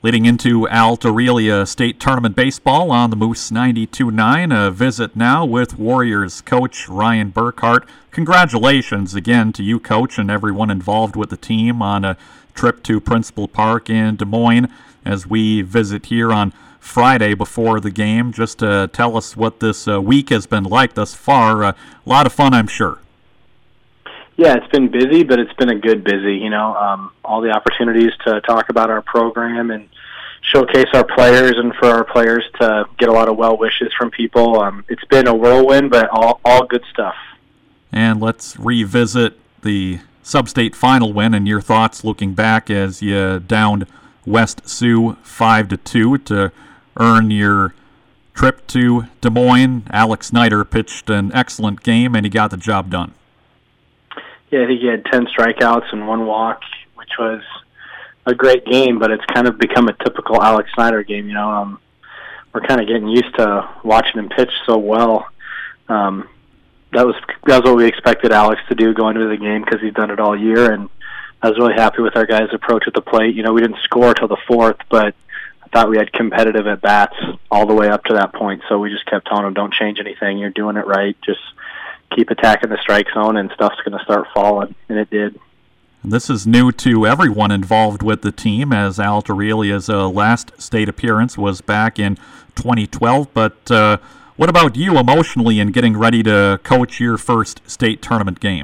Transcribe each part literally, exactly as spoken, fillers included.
Leading into Alt Aurelia State Tournament Baseball on the Moose ninety-two point nine. A visit now with Warriors coach Ryan Burkhart. Congratulations again to you, Coach, and everyone involved with the team on a trip to Principal Park in Des Moines as we visit here on Friday before the game. Just to tell us what this uh, week has been like thus far. Uh, a lot of fun, I'm sure. Yeah, it's been busy, but it's been a good busy, you know, um, all the opportunities to talk about our program and showcase our players and for our players to get a lot of well wishes from people. Um, it's been a whirlwind, but all, all good stuff. And let's revisit the sub-state final win and your thoughts looking back as you downed West Sioux five to two to earn your trip to Des Moines. Alex Snyder pitched an excellent game, and he got the job done. Yeah, I think he had ten strikeouts and one walk, which was a great game, but it's kind of become a typical Alex Snyder game. You know, um, we're kind of getting used to watching him pitch so well. Um, that was that was what we expected Alex to do going into the game because he's done it all year, and I was really happy with our guys' approach at the plate. You know, we didn't score till the fourth, but I thought we had competitive at-bats all the way up to that point, so we just kept telling him, don't change anything, you're doing it right, just keep attacking the strike zone and stuff's going to start falling, and it did. This is new to everyone involved with the team, as Alt Aurelia's uh, last state appearance was back in twenty twelve. But uh, what about you emotionally in getting ready to coach your first state tournament game?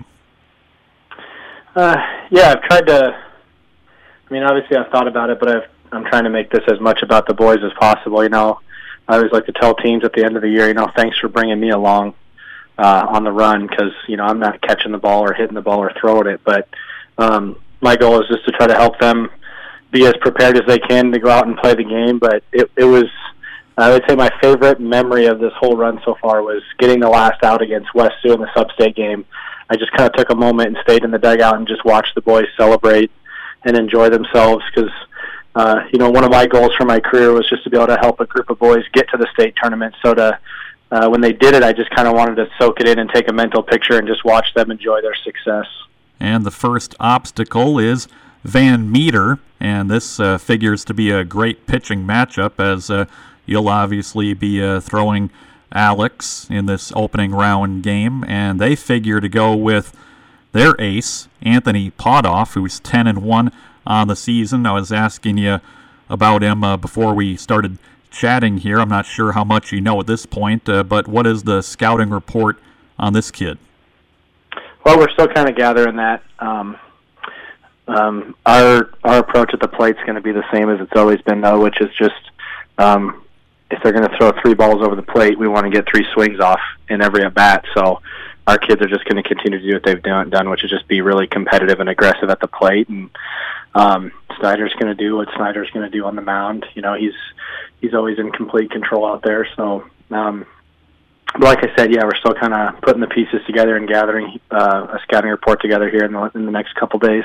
Uh, yeah, I've tried to, I mean, obviously I've thought about it, but I've, I'm trying to make this as much about the boys as possible. You know, I always like to tell teams at the end of the year, you know, thanks for bringing me along uh, on the run because, you know, I'm not catching the ball or hitting the ball or throwing it, but um, my goal is just to try to help them be as prepared as they can to go out and play the game. But it, it was, I would say my favorite memory of this whole run so far was getting the last out against West Sioux in the sub-state game. I just kind of took a moment and stayed in the dugout and just watched the boys celebrate and enjoy themselves because, uh, you know, one of my goals for my career was just to be able to help a group of boys get to the state tournament. So to, uh, when they did it, I just kind of wanted to soak it in and take a mental picture and just watch them enjoy their success. And the first obstacle is Van Meter, and this uh, figures to be a great pitching matchup as uh, you'll obviously be uh, throwing Alex in this opening round game, and they figure to go with their ace, Anthony Podoff, who's ten and one on the season. I was asking you about him uh, before we started chatting here. I'm not sure how much you know at this point, uh, but what is the scouting report on this kid? Well, we're still kind of gathering that. Um, um, our our approach at the plate is going to be the same as it's always been, though, which is just um, if they're going to throw three balls over the plate, we want to get three swings off in every at-bat. So our kids are just going to continue to do what they've done, done, which is just be really competitive and aggressive at the plate. And um, Snyder's going to do what Snyder's going to do on the mound. You know, he's he's always in complete control out there. So, um, but like I said, yeah, we're still kind of putting the pieces together and gathering uh, a scouting report together here in the, in the next couple days.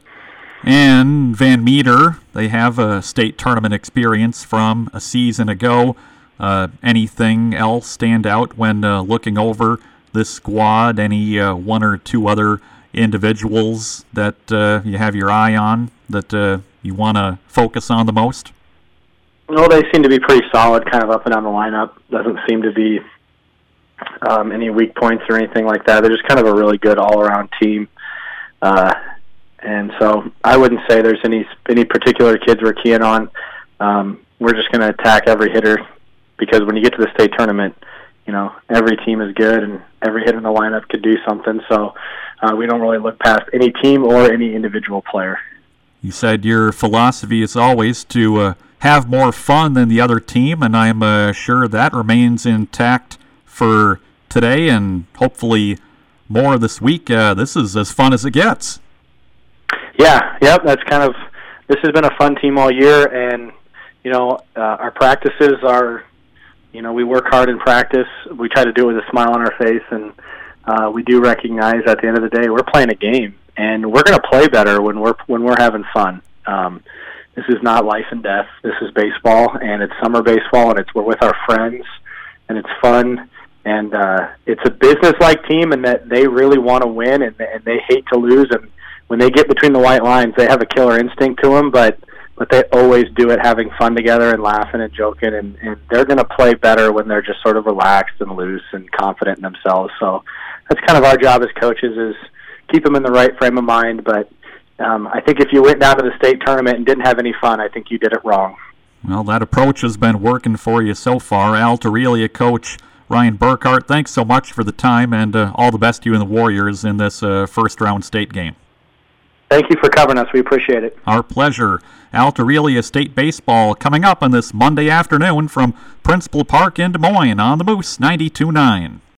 And Van Meter, they have a state tournament experience from a season ago. Uh, anything else stand out when uh, looking over this squad? Any uh, one or two other individuals that uh, you have your eye on that uh, you want to focus on the most? Well, they seem to be pretty solid, kind of up and down the lineup. Doesn't seem to be um, any weak points or anything like that. They're just kind of a really good all-around team. Uh, and so I wouldn't say there's any any particular kids we're keying on. Um, we're just going to attack every hitter because when you get to the state tournament, you know, every team is good and every hitter in the lineup could do something. So uh, we don't really look past any team or any individual player. You said your philosophy is always to uh, have more fun than the other team, and I'm uh, sure that remains intact for today and hopefully more this week. Uh, this is as fun as it gets. Yeah, yep, that's kind of, this has been a fun team all year, and, you know, uh, our practices are, you know, we work hard in practice. We try to do it with a smile on our face, and uh, we do recognize at the end of the day we're playing a game, and we're going to play better when we're when we're having fun. Um, this is not life and death. This is baseball, and it's summer baseball, and it's we're with our friends, and it's fun, and uh, it's a business-like team, and that they really want to win, and, and they hate to lose. And when they get between the white lines, they have a killer instinct to them, but but they always do it having fun together and laughing and joking, and, and they're going to play better when they're just sort of relaxed and loose and confident in themselves. So that's kind of our job as coaches, is keep them in the right frame of mind. But um, I think if you went down to the state tournament and didn't have any fun, I think you did it wrong. Well, that approach has been working for you so far. Alta-Aurelia coach Ryan Burkhart, thanks so much for the time, and uh, all the best to you and the Warriors in this uh, first-round state game. Thank you for covering us. We appreciate it. Our pleasure. Alta-Aurelia State Baseball coming up on this Monday afternoon from Principal Park in Des Moines on the Moose ninety-two point nine.